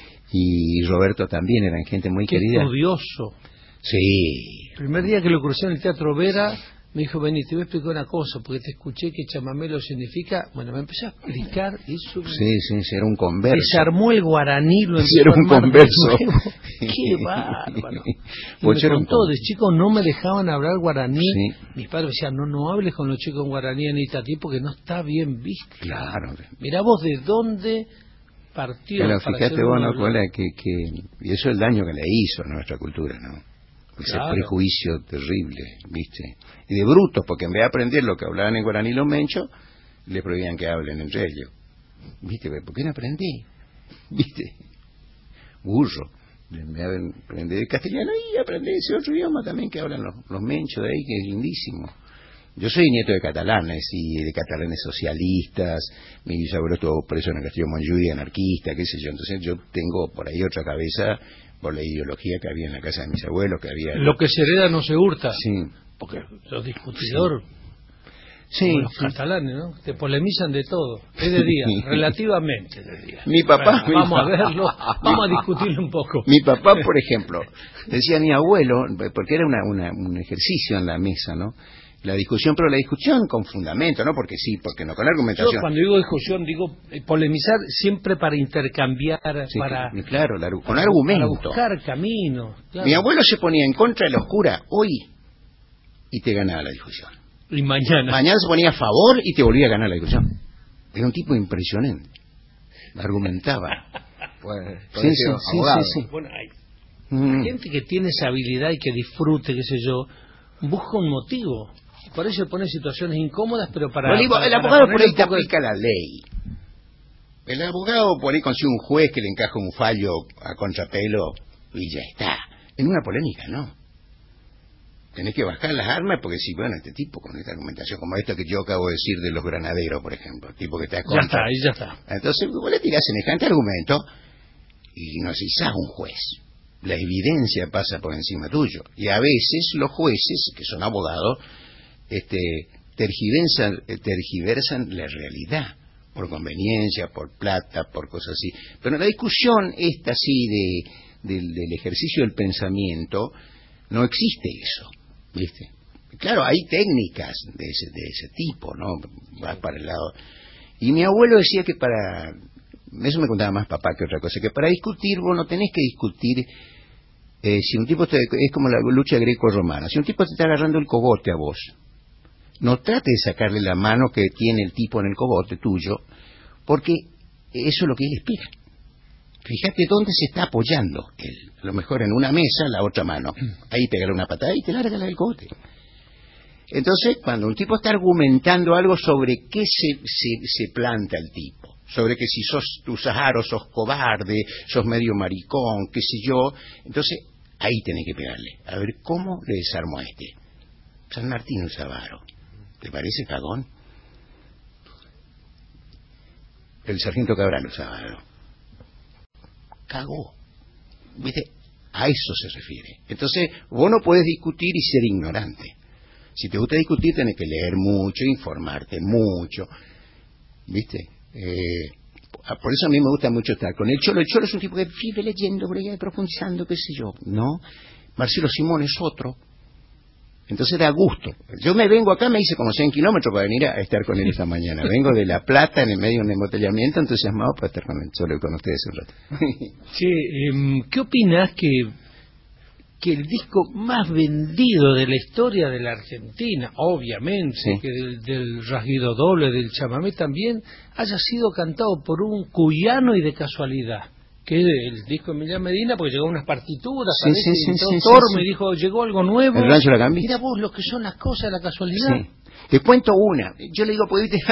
y Roberto también, eran gente muy Qué querida. estudioso. Sí. El primer día que lo crucé en el Teatro Vera, me dijo, vení, te voy a explicar una cosa, porque te escuché que chamamelo significa... Bueno, me empezó a explicar eso. Sí, sí, sí, era un converso. Desarmó el guaraní, lo sí, era un converso. ¡Qué bárbaro! Y me contó, de chico no me dejaban hablar guaraní. Sí. Mis padres decían, no, no hables con los chicos en guaraní en Itatí porque no está bien visto. Claro. Mirá vos de dónde partió. Pero fíjate vos, ¿no, Cola, que, que... Y eso es el daño que le hizo a nuestra cultura, ¿no? Ese claro. prejuicio terrible, ¿viste? Y de brutos, porque en vez de aprender lo que hablaban en guaraní los menchos, le prohibían que hablen entre ellos. ¿Viste? ¿Por qué no aprendí? ¿Viste? Burro. En vez de aprender castellano y aprender ese otro idioma también que hablan los, los menchos de ahí, que es lindísimo. Yo soy nieto de catalanes y de catalanes socialistas, mi bisabuelo estuvo preso en el Castillo Montjuïc, anarquista, qué sé yo. Entonces yo tengo por ahí otra cabeza por la ideología que había en la casa de mis abuelos, que había... Lo que se hereda no se hurta. Sí. Porque los discutidores, sí. como los catalanes, ¿no? Te polemizan de todo. Es de día, relativamente de día. Mi papá... Bueno, vamos a verlo, vamos a discutirlo un poco. Mi papá, por ejemplo, decía mi abuelo, porque era una, una, un ejercicio en la mesa, ¿no? La discusión, pero la discusión con fundamento, no porque sí, porque no con argumentación. Yo cuando digo discusión, digo eh, polemizar siempre para intercambiar, sí, para... Claro, la, con argumentos. Para buscar caminos. Claro. Mi abuelo se ponía en contra de la oscura hoy y te ganaba la discusión. Y mañana. Mañana se ponía a favor y te volvía a ganar la discusión. Era un tipo impresionante. Argumentaba. Bueno, sí, sí, sí, sí, sí. Bueno, hay mm. gente que tiene esa habilidad y que disfrute, qué sé yo, busca un motivo. Por eso pone situaciones incómodas, pero para... Bueno, para el para abogado por ahí te de... aplica la ley. El abogado por ahí consigue un juez que le encaja un fallo a contrapelo y ya está. En una polémica, no. Tenés que bajar las armas porque si, bueno, este tipo con esta argumentación como esta que yo acabo de decir de los granaderos, por ejemplo, el tipo que está contra... Ya está, ahí ya está. Entonces vos le tirás semejante argumento y necesitas un juez. La evidencia pasa por encima tuyo. Y a veces los jueces, que son abogados, este, tergiversan, tergiversan la realidad, por conveniencia, por plata, por cosas así. Pero la discusión esta así de, del, del ejercicio del pensamiento, no existe eso, ¿viste? Claro, hay técnicas de ese, de ese tipo, ¿no? Vas para el lado. Y mi abuelo decía que para... Eso me contaba más papá que otra cosa, que para discutir vos no tenés que discutir eh, si un tipo te, es como la lucha greco-romana. Si un tipo te está agarrando el cogote a vos, no trate de sacarle la mano que tiene el tipo en el cogote tuyo, porque eso es lo que él espera. Fíjate dónde se está apoyando él. A lo mejor en una mesa, la otra mano. Ahí pégale una patada y te larga la del cogote. Entonces, cuando un tipo está argumentando algo, sobre qué se, se, se planta el tipo. sobre que si sos usas aro, sos cobarde, sos medio maricón, qué sé yo. Entonces, ahí tenés que pegarle. A ver, ¿cómo le desarmo a este? San Martín usaba aro. ¿Te parece cagón? El sargento Cabral usaba aro. Cagó. ¿Viste? A eso se refiere. Entonces, vos no podés discutir y ser ignorante. Si te gusta discutir, tenés que leer mucho, informarte mucho. ¿Viste? Eh, por eso a mí me gusta mucho estar con el Cholo. El Cholo es un tipo que vive leyendo, profundizando, qué sé yo. No. Marcelo Simón es otro. Entonces da gusto. Yo me vengo acá, me hice como cien kilómetros para venir a estar con él esta mañana. Vengo de La Plata, en el medio de un embotellamiento, entusiasmado para estar con el Cholo y con ustedes un rato. Sí, eh, ¿qué opinas que, que el disco más vendido de la historia de la Argentina, obviamente, sí, que del, del rasguido doble, del chamamé también, haya sido cantado por un cuyano y de casualidad? Que es el disco de Emiliano Medina, porque llegó unas partituras, sí, sí, sí, todo sí, Torme, sí, sí. Y dijo, llegó algo nuevo. El Rancho La Gambita. Mira vos lo que son las cosas de la casualidad. Sí. Te cuento una. Yo le digo, pues, ¿viste?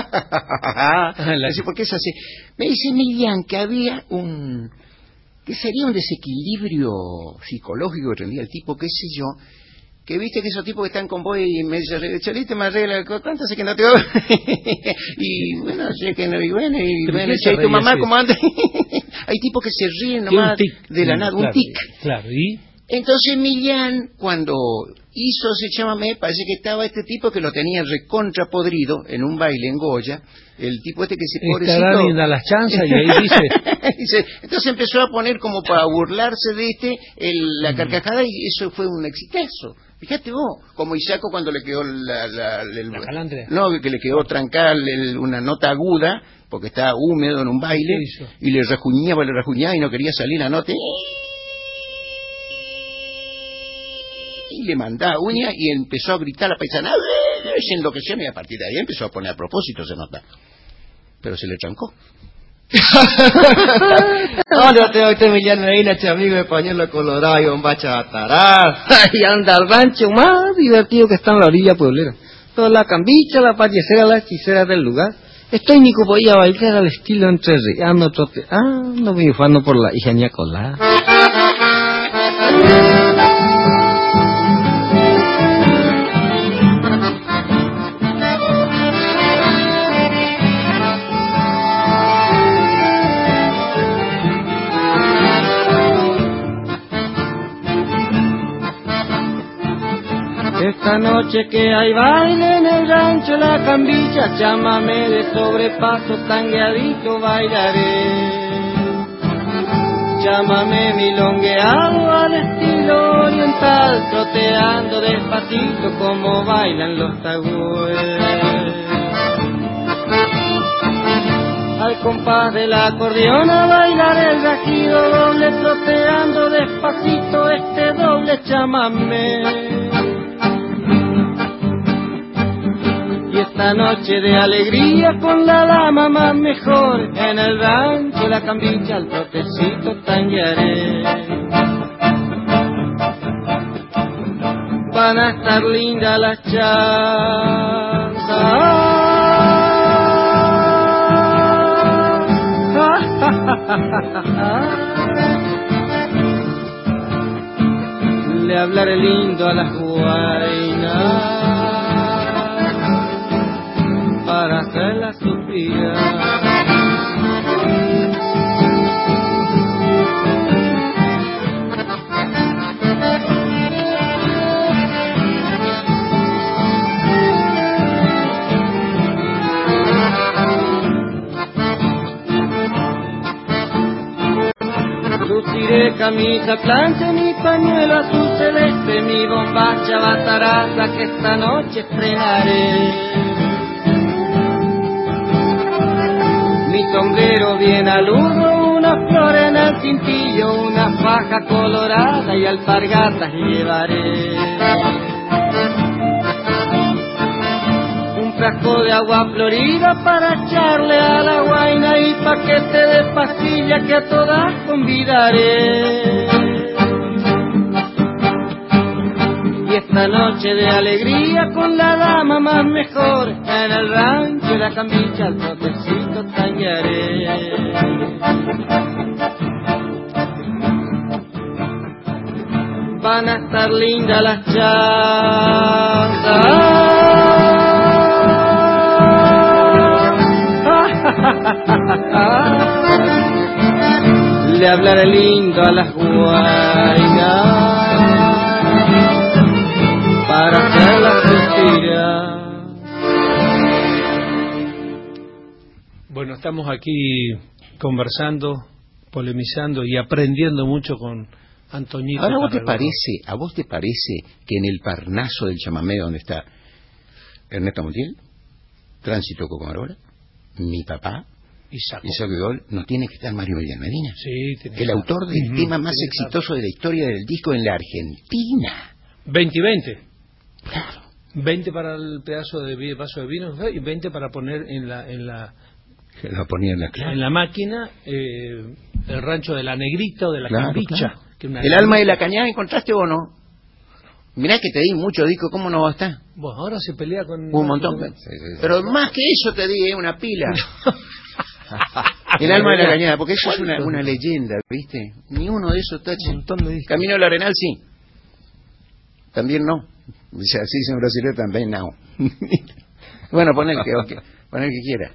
¿Por qué es así? Me dice Emiliano que había un... que sería un desequilibrio psicológico que tendría el tipo, qué sé yo, que viste que esos tipos que están con vos y me dicen, Cholito, me arregla, ¿cuánto hace que no te oigo? Y bueno, sé que no, y bueno, y bueno, che, tu mamá, ¿cómo anda? Hay tipos que se ríen nomás de la nada, un tic. Claro, ¿y? Entonces Millán, cuando hizo ese chamamé, parece que estaba este tipo que lo tenía recontra podrido en un baile en Goya, el tipo este que se pobrecito... Estará a las chanzas y ahí dice... dice... Entonces empezó a poner como para burlarse de este el, la carcajada y eso fue un exitazo. Fíjate vos, como Isaco cuando le quedó la... la, el, la calandria. No, que le quedó trancada el, una nota aguda, porque estaba húmedo en un baile, y le rajuñaba, le rajuñaba y no quería salir la nota... y le mandaba uña y empezó a gritar a la paisana, se enloqueció y a partir de ahí empezó a poner a propósito se nota, pero se le trancó. No, yo tengo este Emiliano Medina, este amigo de pañuelo colorado y bombacha batará, y anda al rancho más divertido que está en la orilla pueblera. Toda la cambicha, la pallecera, la hechicera del lugar. Estoy ni como podía bailar al estilo entre riando, trote, ah, no me ufano por la hija colada. Esta noche que hay baile en el rancho La Cambicha, chámame de sobrepaso, tangueadito bailaré. Chámame milongueado al estilo oriental, troteando despacito como bailan los tagües. Al compás del acordeón a bailar el gajido doble, troteando despacito este doble chámame. Esta noche de alegría con la dama más mejor, en el rancho La Cambicha al trotecito tanguearé. Van a estar lindas las chanzas, le hablaré lindo a las guainas para hacerla suspirar. Luciré camisa plancha, mi pañuelo azul celeste, mi bombacha bataraza que esta noche estrenaré. Mi sombrero bien aludo, una flor en el cintillo, una faja colorada y alpargatas llevaré. Un frasco de agua florida para echarle a la guaina y paquete de pastillas que a todas convidaré. Y esta noche de alegría con la dama más mejor, en el rancho La Cambicha al trotecito extrañaré. Van a estar lindas las chanzas. Le hablaré lindo a las guainas para hacerlas suspirar. Bueno, estamos aquí conversando, polemizando y aprendiendo mucho con Antoñito. Ahora, ¿a vos te Tarragona. parece, a vos te parece que en el Parnaso del chamamé donde está Ernesto Montiel, Tránsito Cocomarola, mi papá, Isaac Isaac Vidal, no tiene que estar Mario Millán Medina? Sí, tiene El que autor estar. del Uh-huh, tema más tiene que exitoso estar. de la historia del disco en la Argentina. veinte y veinte. Claro. veinte para el pedazo de vi- vaso de vino y veinte para poner en la en la Se lo ponía en la clave. en la máquina eh, el rancho de la Negrita o de la Claro, Cambicha. claro. Que una El alma de la cañada, ¿encontraste o no? Mirá que te di mucho disco, ¿cómo no va a estar? Bueno, ahora se pelea con Un montón. con- Pero más que eso te di, ¿eh? Una pila. El alma de la cañada, porque eso es una, una leyenda, ¿viste? Ni uno de esos taches. Un montón de discos. Camino al Arenal, sí. También no. O sea, así dice un brasileño, también no. Bueno, pon el que, okay, pon el que quiera.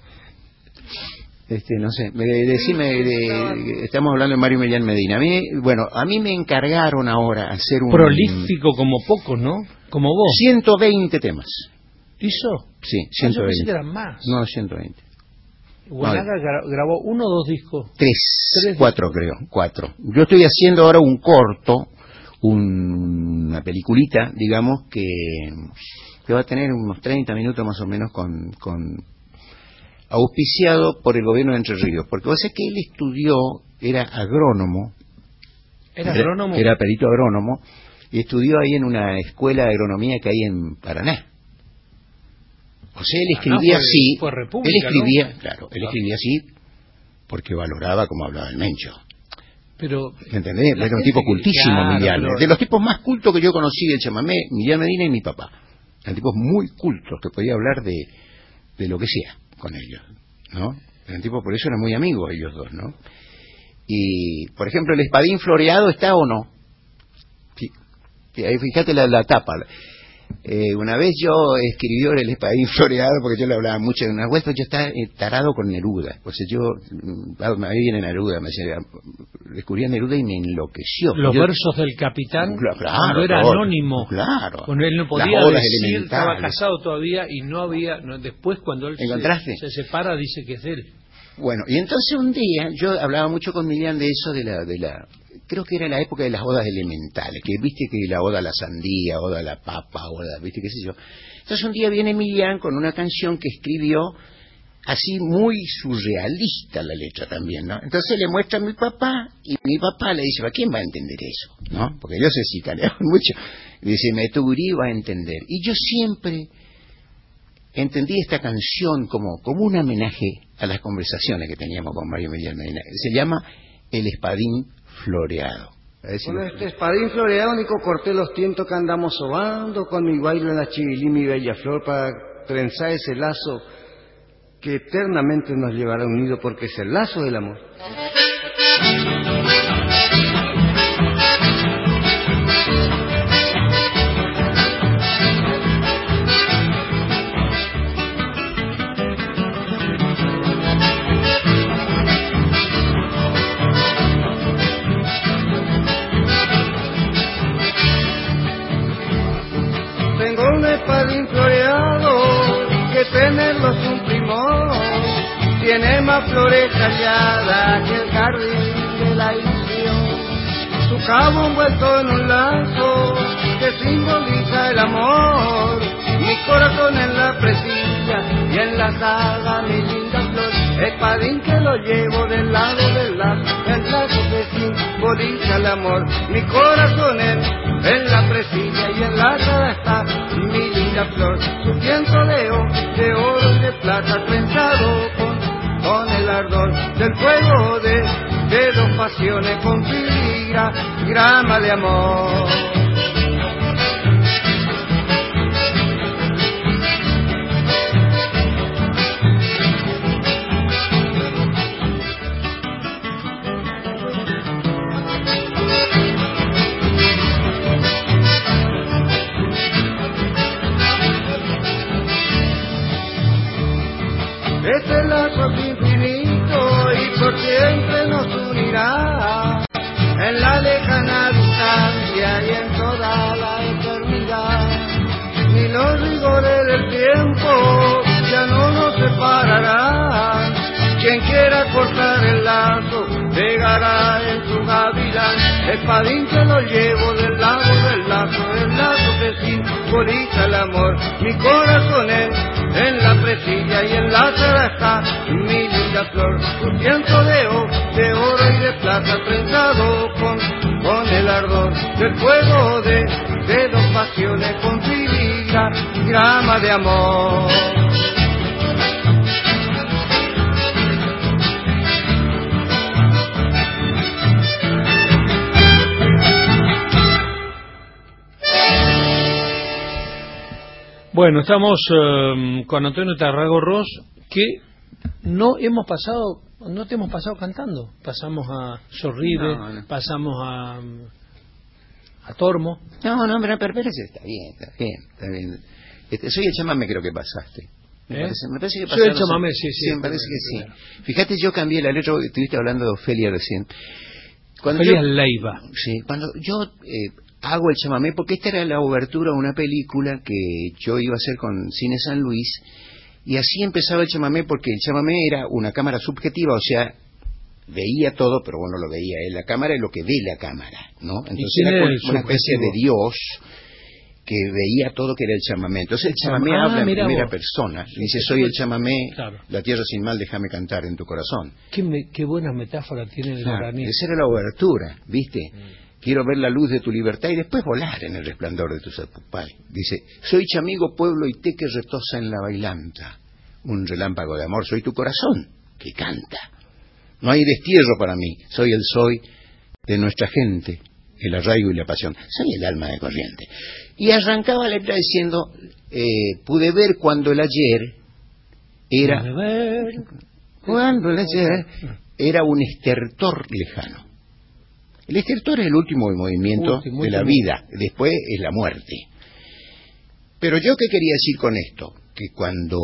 Este, no sé, me, decime, de, estamos hablando de Mario Millán Medina. A mí, bueno, a mí me encargaron ahora hacer un... Prolífico como pocos, ¿no? Como vos. ciento veinte temas. ¿Hizo? Sí, Ah, yo pensé ciento veinte. que eran más. No, ciento veinte. Buenaga gra- grabó uno o dos discos. Tres, Tres cuatro creo, cuatro. Yo estoy haciendo ahora un corto, un- una peliculita, digamos, que, que va a tener unos treinta minutos más o menos con, con auspiciado por el gobierno de Entre Ríos, porque vos sabés que él estudió, era agrónomo, ¿Era agrónomo? era perito agrónomo, y estudió ahí en una escuela de agronomía que hay en Paraná. O sea, él escribía fue- así, fue República, él escribía, ¿no? claro, él Ah. escribía así porque valoraba como hablaba el Mencho. Pero ¿Me entendés? la Era un gente tipo que- cultísimo, claro, Millán. pero- De los tipos más cultos que yo conocí del chamamé, Millán Medina y mi papá. Eran tipos muy cultos que podía hablar de, de lo que sea con ellos, ¿no? Eran tipos, por eso eran muy amigos ellos dos, ¿no? Y, por ejemplo, el espadín floreado está o no. Sí. Sí, ahí fíjate la, la tapa. Eh, una vez yo escribió el espadín floreado porque yo le hablaba mucho de una vuelta, yo estaba eh, tarado con Neruda. O sea, yo, mm, me viene Neruda, me decía, descubrí a Neruda y me enloqueció. los Yo- versos del capitán, Claro, claro, cuando era todo. anónimo, Claro. cuando él no Las podía odas decir, elementales. estaba casado todavía y no había, no, después cuando él ¿Encontraste? se, se separa dice que es de él. Bueno, y entonces un día yo hablaba mucho con Millán de eso, de la, de la, creo que era la época de las odas elementales, que viste que la oda a la sandía, oda a la papa, oda, viste qué sé yo. Entonces un día viene Millán con una canción que escribió así muy surrealista la letra también, ¿no? Entonces le muestra a mi papá y mi papá le dice, ¿a quién va a entender eso? ¿No? Porque yo sé si caneaban mucho. Y dice, Meturí va a entender. Y yo siempre entendí esta canción como, como un homenaje a las conversaciones que teníamos con Mario Millán Medina. Se llama El Espadín Floreado. A ver si Con lo- este espadín floreado, Nico, corté los tientos que andamos sobando, con mi baile en la chivilí, mi bella flor, para trenzar ese lazo que eternamente nos llevará unido, porque es el lazo del amor. Tengo un espadín floreado que tenerlo es un primor. Tiene más flores calladas que el jardín de la ilusión. Su cabo envuelto en un lazo que simboliza el amor. Mi corazón en la presilla y en la saga mi linda flor. Espadín que lo llevo del lado del lazo, el lazo que simboliza el amor. Mi corazón en, en la presilla y en la saga está mi linda flor. Su tiento de, o- de oro y de plata trenzado con, con el ardor del fuego de, de dos pasiones con filigra, grama de amor. pararán. Quien quiera cortar el lazo, pegará en su gavilán. Espadín que lo llevo del lado del lazo, el lazo que simboliza el amor. Mi corazón es en la presilla y en la cara está mi linda flor. Un ciento de oro, de oro y de plata trenzado con, con el ardor del fuego de, de dos pasiones con filigrama de amor. Bueno, estamos eh, con Antonio Tarrago Ros, que no hemos pasado, no te hemos pasado cantando. Pasamos a Sorribe, no, no. pasamos a, a Tormo. No, no, pero, pero, pero está bien, está bien, está bien. Este, soy el chamamé, creo que pasaste. Me, ¿Eh? parece, me parece que pasaste. Soy el chamamé, sí, sí. Sí, me parece que sí. Claro. Fíjate, yo cambié la letra, estuviste hablando de Ofelia recién. Cuando Ofelia yo, Leiva. Sí, cuando yo... Eh, hago el chamamé porque esta era la obertura a una película que yo iba a hacer con Cine San Luis, y así empezaba el chamamé, porque el chamamé era una cámara subjetiva, o sea, veía todo, pero bueno, lo veía él, la cámara es lo que ve la cámara, ¿no? Entonces era una especie de Dios que veía todo, que era el chamamé. Entonces el chamamé ah, habla en primera vos. persona, dice: soy el chamamé, claro. La tierra sin mal, déjame cantar en tu corazón. Qué, me, qué buena metáfora tiene el claro, guaraní. Esa era la obertura, ¿viste? Mm. Quiero ver la luz de tu libertad y después volar en el resplandor de tu sepupay. Dice: soy chamigo, pueblo y té que retosa en la bailanta. Un relámpago de amor, soy tu corazón que canta. No hay destierro para mí, soy el soy de nuestra gente, el arraigo y la pasión. Soy el alma de corriente. Y arrancaba la letra diciendo: eh, pude ver cuando el ayer era... Pude ver cuando el ayer era un estertor lejano. El estertor es el último movimiento último, de la vida, después es la muerte. Pero yo, ¿qué quería decir con esto? Que cuando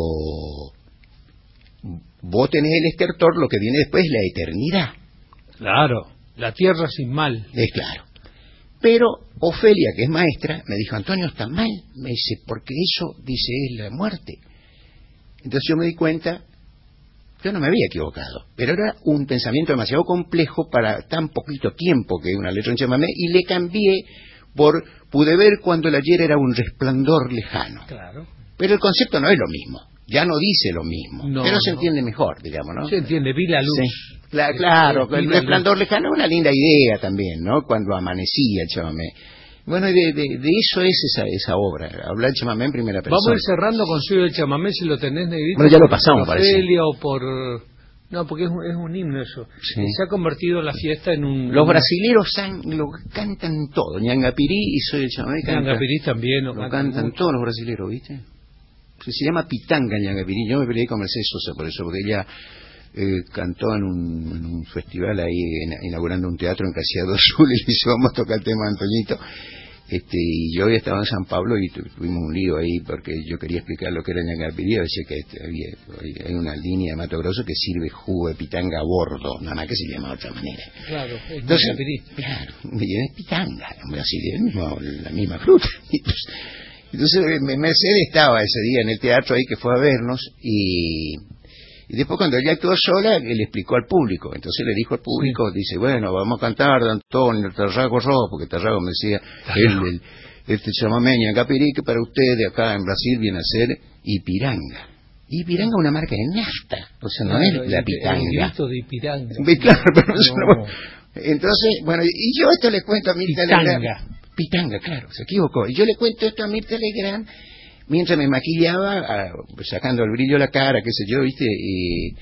vos tenés el estertor, lo que viene después es la eternidad. Claro, la tierra sin mal. Es claro. Pero Ofelia, que es maestra, me dijo: Antonio, está mal. Me dice, porque eso, dice, es la muerte. Entonces yo me di cuenta... Yo no me había equivocado, pero era un pensamiento demasiado complejo para tan poquito tiempo que una letra en chamamé, y le cambié por pude ver cuando el ayer era un resplandor lejano. Claro. Pero el concepto no es lo mismo, ya no dice lo mismo, no, pero se no. entiende mejor, digamos, ¿no? Se entiende, vi la luz. Sí. Claro, claro, el resplandor lejano es una linda idea también, ¿no? Cuando amanecía el chamamé. Bueno, y de, de, de eso es esa esa obra, hablar chamamé en primera persona. Vamos a ir cerrando con Soy el chamamé, si lo tenés, negrito. Bueno, ya lo pasamos, parece. O por... No, porque es un, es un himno eso. Sí. Se ha convertido la fiesta en un... Los brasileros san, lo cantan todo. Ñangapirí y Soy el chamamé. Ñangapirí también lo, lo cantan, cantan todos los brasileros, ¿viste? Se, se llama pitanga Ñangapirí. Yo me peleé con Mercedes Sosa por eso, porque ella... Eh, cantó en un, en un festival ahí, en, inaugurando un teatro en Casiado Azul, y le dice: vamos a tocar el tema de Antoñito. Este, y yo había estado en San Pablo y tuvimos un lío ahí porque yo quería explicar lo que era Ñangapirí. Decía que este, había, hay una línea de Mato Grosso que sirve jugo de pitanga a bordo, nada más que se llama de otra manera. Claro, es Entonces, Ñangapirí. Claro, es pitanga, así, el mismo, la misma fruta. Entonces Mercedes estaba ese día en el teatro ahí, que fue a vernos, y... Y después, cuando ella actuó sola, le explicó al público. Entonces le dijo al público, sí. Dice: bueno, vamos a cantar de Antonio Tarrago Ros, porque Tarrago me decía, el, el, este chamamé Ñangapirí, que para ustedes acá en Brasil viene a ser Ipiranga. Ipiranga es una marca de nafta, o sea, no claro, es la pitanga. El grito de Ipiranga. Claro, pero no. No. Entonces, bueno, y yo esto le cuento a Mirta Legrand. Pitanga, claro, se equivocó. Y yo le cuento esto a Mirta Legrand mientras me maquillaba, a, sacando el brillo a la cara, qué sé yo, ¿viste? Y,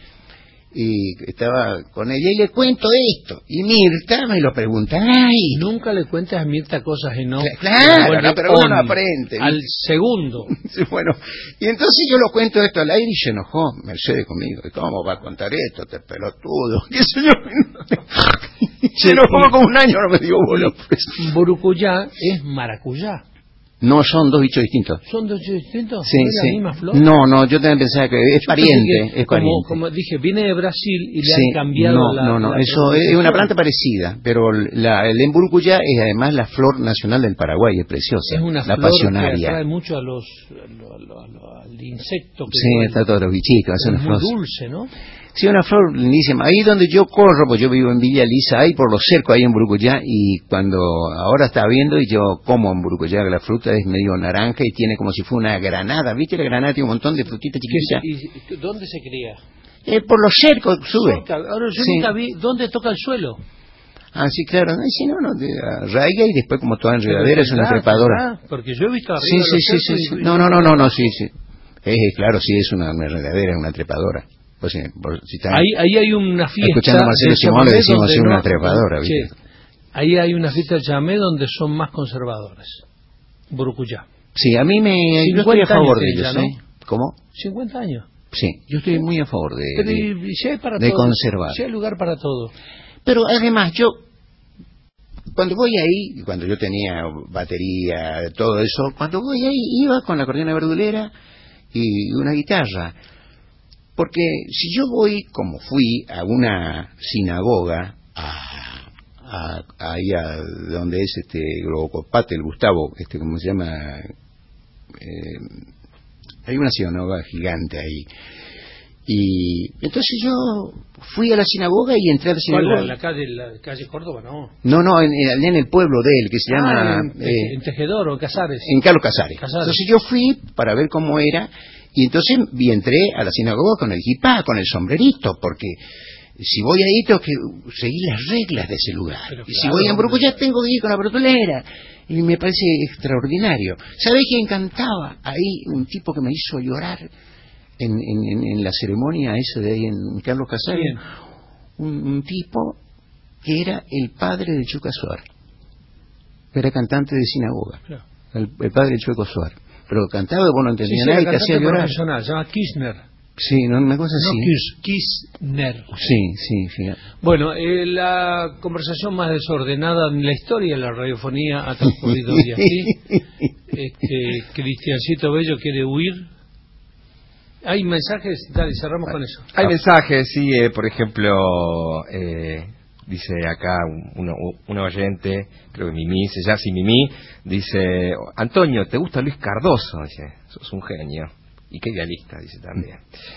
y estaba con ella y le cuento esto. Y Mirta me lo pregunta: ¡ay! Nunca le cuentas a Mirta cosas y no... Claro, no, pero uno no aprende. Al segundo. Bueno, y entonces yo lo cuento esto al aire y se enojó Mercedes conmigo. ¿Cómo va a contar esto, este pelotudo? ¿Qué sé yo? Se enojó como un año, no me digo, bueno, pues. Burucuyá es maracuyá. No, son dos bichos distintos. ¿Son dos bichos distintos? Sí, ¿No es sí. la misma flor? No, no, yo también pensaba que es Yo pariente, pensé que, es como, pariente. como dije, viene de Brasil y le Sí, han cambiado no, la... no, no, la eso es una planta parecida, pero la, el emburucuyá es además la flor nacional del Paraguay, es preciosa, es una la flor pasionaria. que atrae mucho a los, a lo, a lo, a lo, al insecto. Que sí, está todos los bichitos. Es una muy flor dulce, ¿no? Sí, una flor lindísima. Ahí donde yo corro, pues yo vivo en Villa Lisa, ahí por los cercos, ahí en Burucuyá, y cuando ahora está viendo y yo como en Burucuyá, que la fruta es medio naranja y tiene como si fuera una granada, ¿viste? La granada tiene un montón de frutitas chiquititas. ¿Y dónde se cría? Eh, por los cercos sube. Cerca. Ahora yo Sí. nunca vi dónde toca el suelo. Ah, sí, claro. No, sí, no, no, de- arraiga y después como toda enredadera es una ¿Verdad? trepadora. ¿Verdad? Porque yo he visto arriba Sí, los sí, sí, sí, cercos sí. y- No, no, no, no, no, sí, sí. Eh, claro, sí, es una, una enredadera, es una trepadora. Pues, sí, por- si están Ahí, ahí hay una fiesta escuchando a Marcelo del Simón, le chamamé decimos donde sí, una no- trepadora, Sí. ¿viste? Ahí hay una fiesta del chamamé donde son más conservadores. Burucuyá. Sí, a mí me... Yo estoy a cincuenta favor años de tiene ellos, ya, ¿eh? ¿Cómo? cincuenta años. Sí, yo estoy muy a favor de, Pero de, y, y si hay para de todo, conservar. si hay lugar para todo. Pero además, yo, cuando voy ahí, cuando yo tenía batería, todo eso, cuando voy ahí iba con la acordeona verdulera y una guitarra. Porque si yo voy, como fui, a una sinagoga, a, a, ahí a donde es este Globocopate, el Gustavo, este, ¿cómo se llama? Eh, hay una sinagoga gigante ahí. Y entonces yo fui a la sinagoga y entré a la ¿Cuál, sinagoga. la, la calle, la calle Córdoba, no? No, no, en, en, en el pueblo de él, que se Ah, llama... en, eh, en Tejedor o en Casares. en Carlos Casares. Casares. Entonces yo fui para ver cómo era, y entonces y entré a la sinagoga con el kipá, con el sombrerito, porque si voy ahí tengo que seguir las reglas de ese lugar. Pero y claro, si voy a Burucuyá tengo que ir con la brotolera. Y me parece extraordinario. ¿Sabés quién cantaba ahí? Un tipo que me hizo llorar en, en, en, en la ceremonia esa de ahí en Carlos Casares. Bien. Un, un tipo que era el padre de Chuca Suar. Era cantante de sinagoga. Claro. El, el padre de Chueco Suar. Pero cantaba y vos no Sí, entendías sí, nada la y te hacía cantante llorar. profesional, se llama Kirchner. Sí, no, una cosa No, así. Kirch- Kirchner. Sí, sí, fíjate. Bueno, eh, la conversación más desordenada en la historia de la radiofonía ha transcurrido hoy aquí. Este, Cristiancito Bello quiere huir. ¿Hay mensajes? Dale, cerramos con eso. Hay mensajes, sí, eh, por ejemplo, eh, dice acá un, uno- un oyente, creo que Mimi, se llama así Mimi, dice, Antonio, ¿te gusta Luis Cardoso? Dice, sos un genio. Y qué idealista, dice también.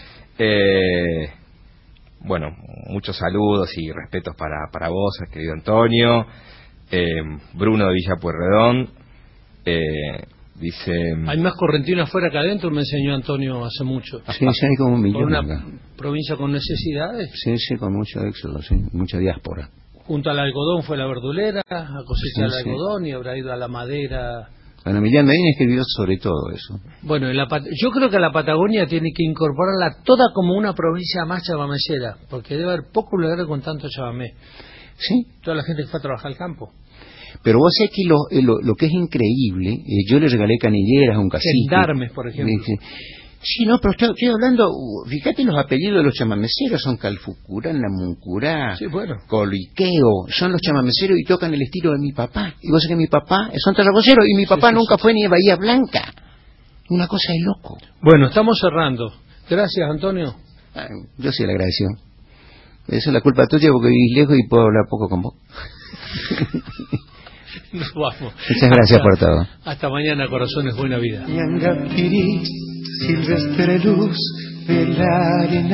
Eh, bueno, muchos saludos y respetos para, para vos, querido Antonio. Eh, Bruno de Villa Pueyrredón, eh, dice... Hay más correntinos afuera que adentro, me enseñó Antonio hace mucho. Sí, sí, hay como un Por millón una acá. provincia con necesidades. Sí, sí, con mucho éxodo, sí, mucha diáspora. Junto al algodón fue la verdulera, a cosechar Sí, el sí. algodón y habrá ido a la madera. Bueno, Emiliano Medina escribió sobre todo eso. Bueno, en la Pat- yo creo que la Patagonia tiene que incorporarla toda como una provincia más chabamecera, porque debe haber poco lugar con tanto chabamé. Sí. Toda la gente que fue a trabajar al campo. Pero vos sabés que lo, eh, lo, lo que es increíble, eh, yo le regalé canilleras a un cacique. Gendarmes, por ejemplo. Dice, sí, no, pero estoy, estoy hablando, uh, fíjate los apellidos de los chamameceros, son Calfucurá, Namuncurá, Sí, bueno. Coliqueo, son los chamameceros y tocan el estilo de mi papá. Y vos sabés que mi papá son terracoceros y mi papá sí, nunca sí. fue ni de Bahía Blanca. Una cosa de loco. Bueno, estamos cerrando. Gracias, Antonio. Ah, yo sí le agradeció. Eso es la culpa tuya porque vivís lejos y puedo hablar poco con vos. Nos vamos. Muchas gracias Hasta- por todo. Hasta mañana, corazones, buena vida. Ñangapirí, silvestre luz de la arena.